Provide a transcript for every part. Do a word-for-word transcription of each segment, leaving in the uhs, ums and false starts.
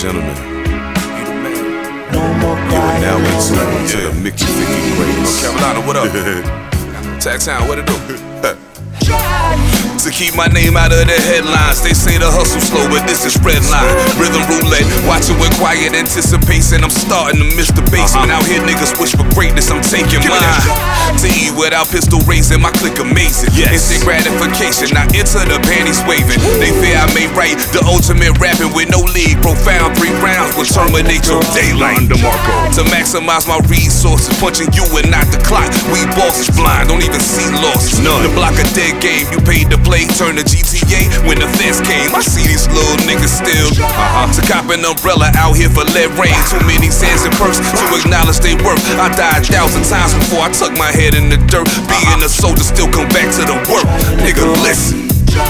gentlemen, you are now in tune to the Mickey Vicky Grace. Carolina, what up? Taxtown, what it do? To keep my name out of the headlines. They say the hustle slow, but this is red line. Rhythm roulette, watching with quiet anticipation. I'm starting to miss the basement. Out here niggas wish for greatness, I'm taking mine. To eat without pistol raising, my clique amazing. Yes. Instant gratification, I enter the panties waving. They fear I may write the ultimate rapping with no league. Profound three rounds will terminate your daylight. To maximize my resources, punching you and not the clock. We bosses blind, don't even see losses. The block a dead game, you paid to play, turn to G T A when the fence came. I see these little niggas still uh-huh. To cop an umbrella out here for lead rain. Too many sands and perks to acknowledge they worth. I died a thousand times before I tuck my head in the dirt. Being a soldier, still come back to the work. Nigga, listen.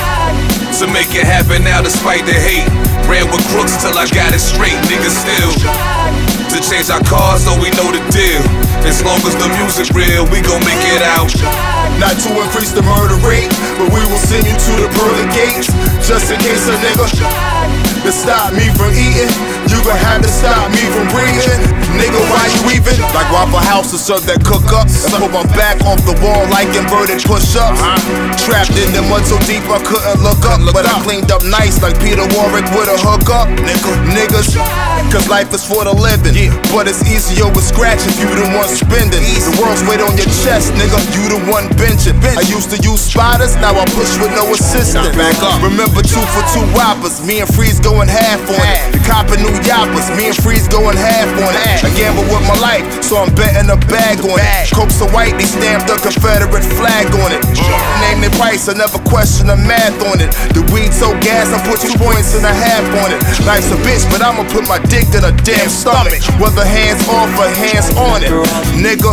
To make it happen now despite the hate. Ran with crooks till I got it straight. Niggas still to change our cars, so we know the deal. As long as the music real, we gon' make it out. Not to increase the murder rate, but we will send you to the pearly gates. Just in case a nigga to stop me from eating, you gon' have to stop me from breathing. Nigga, why you even? Like Waffle House to serve that cook up. And put my back off the wall like inverted push-ups. Trapped in the mud so deep I couldn't look up. But I cleaned up nice like Peter Warwick with a hookup. Niggas, cause life is for the living. But it's easier with scratch if you the one spending. The world's weight on your chest, nigga, you the one benching. I used to use spotters, now I push with no assistance. Remember two for two whoppers, me and Freeze going half on it. The copping new yappers, me and Freeze going half on it. I gamble with my life, so I'm betting a bag on it. Coke so white, they stamped a Confederate flag on it. Name the price, I never question the math on it. The weed so gas, I put two points and a half on it. Life's a bitch, but I'ma put my dick in a damn stomach. Whether hands off or hands on it, nigga.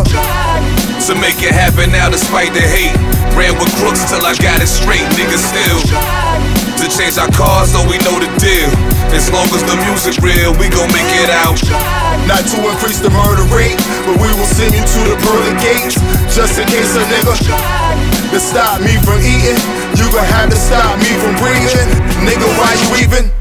To make it happen now despite the hate. Ran with crooks till I got it straight. Niggas still to change our cars, so we know the deal. As long as the music real, we gon' make it out. Not to increase the murder rate, but we will send you to the pearly gates. Just in case a nigga to stop me from eating, you gon' have to stop me from breathing. Nigga, why you even?